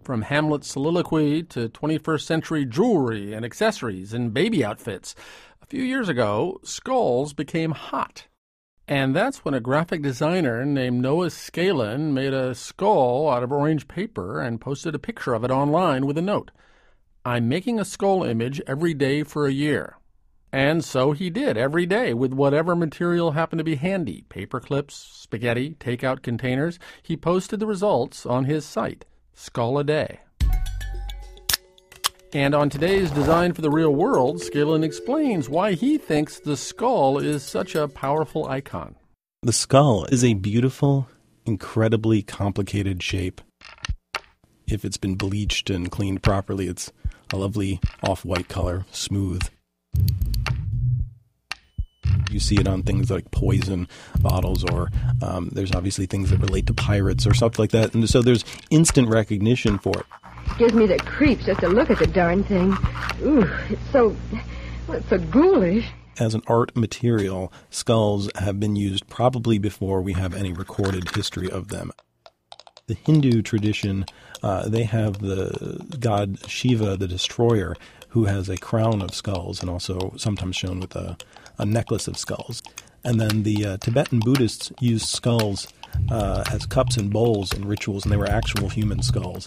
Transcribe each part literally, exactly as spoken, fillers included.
From Hamlet's soliloquy to twenty-first century jewelry and accessories and baby outfits, a few years ago, skulls became hot. And that's when a graphic designer named Noah Scalin made a skull out of orange paper and posted a picture of it online with a note. I'm making a skull image every day for a year. And so he did every day with whatever material happened to be handy, paper clips, spaghetti, takeout containers. He posted the results on his site, Skull a Day. And on today's Design for the Real World, Scalin explains why he thinks the skull is such a powerful icon. The skull is a beautiful, incredibly complicated shape. If it's been bleached and cleaned properly, it's a lovely off-white color, smooth. You see it on things like poison bottles, or um, there's obviously things that relate to pirates or something like that. And so there's instant recognition for it. Gives me the creeps just to look at the darn thing. Ooh, it's so, well, it's so ghoulish. As an art material, skulls have been used probably before we have any recorded history of them. The Hindu tradition, uh, they have the god Shiva, the destroyer, who has a crown of skulls and also sometimes shown with a, a necklace of skulls. And then the uh, Tibetan Buddhists used skulls uh, as cups and bowls in rituals, and they were actual human skulls.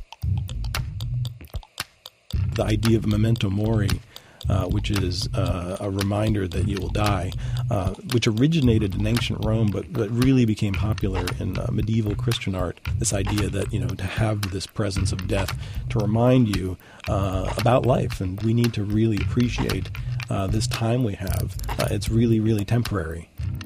The idea of memento mori, uh, which is uh, a reminder that you will die, uh, which originated in ancient Rome but, but really became popular in uh, medieval Christian art, this idea that, you know, to have this presence of death to remind you uh, about life, and we need to really appreciate uh, this time we have. Uh, it's really, really temporary.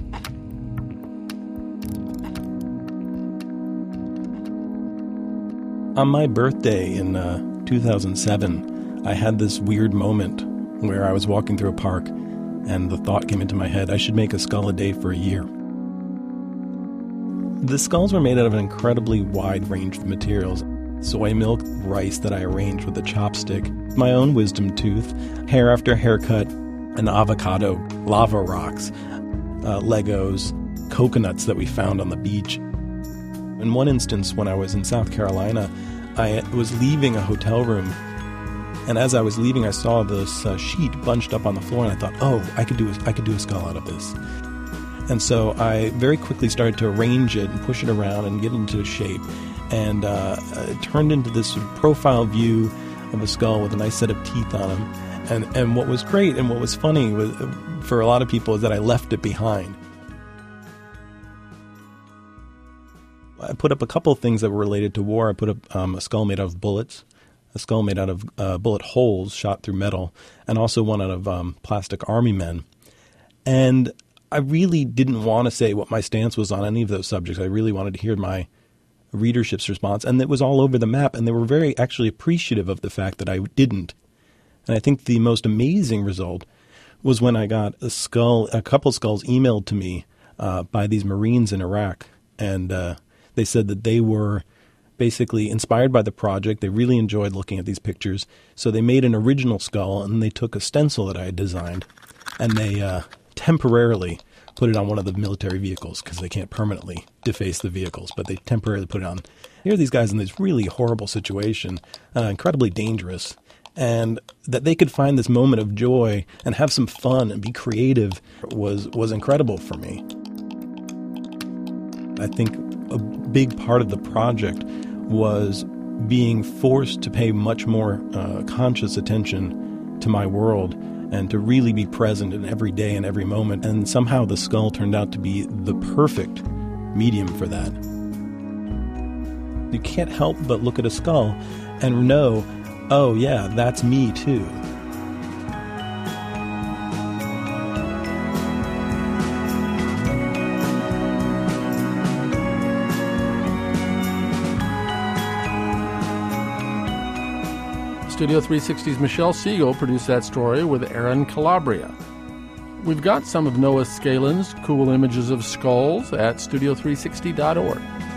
On my birthday in uh, two thousand seven, I had this weird moment where I was walking through a park and the thought came into my head, I should make a skull a day for a year. The skulls were made out of an incredibly wide range of materials. Soy milk, rice that I arranged with a chopstick, my own wisdom tooth, hair after haircut, an avocado, lava rocks, uh, Legos, coconuts that we found on the beach. In one instance, when I was in South Carolina, I was leaving a hotel room, and as I was leaving, I saw this uh, sheet bunched up on the floor, and I thought, oh, I could do a, I could do a skull out of this. And so I very quickly started to arrange it and push it around and get it into shape, and uh, it turned into this profile view of a skull with a nice set of teeth on him. And and what was great and what was funny was, for a lot of people, is that I left it behind. I put up a couple of things that were related to war. I put up um, a skull made out of bullets, a skull made out of uh, bullet holes shot through metal, and also one out of um, plastic army men. And I really didn't want to say what my stance was on any of those subjects. I really wanted to hear my readership's response, and it was all over the map, and they were very actually appreciative of the fact that I didn't. And I think the most amazing result was when I got a skull, a couple skulls emailed to me uh, by these Marines in Iraq, and uh, they said that they were basically inspired by the project. They really enjoyed looking at these pictures. So they made an original skull, and they took a stencil that I had designed, and they uh, temporarily put it on one of the military vehicles because they can't permanently deface the vehicles, but they temporarily put it on. Here are these guys in this really horrible situation, uh, incredibly dangerous, and that they could find this moment of joy and have some fun and be creative was, was incredible for me. I think a big part of the project was being forced to pay much more uh, conscious attention to my world and to really be present in every day and every moment. And somehow the skull turned out to be the perfect medium for that. You can't help but look at a skull and know, oh yeah, that's me too. Studio three sixty's Michelle Siegel produced that story with Aaron Calabria. We've got some of Noah Scalin's cool images of skulls at studio three sixty dot org.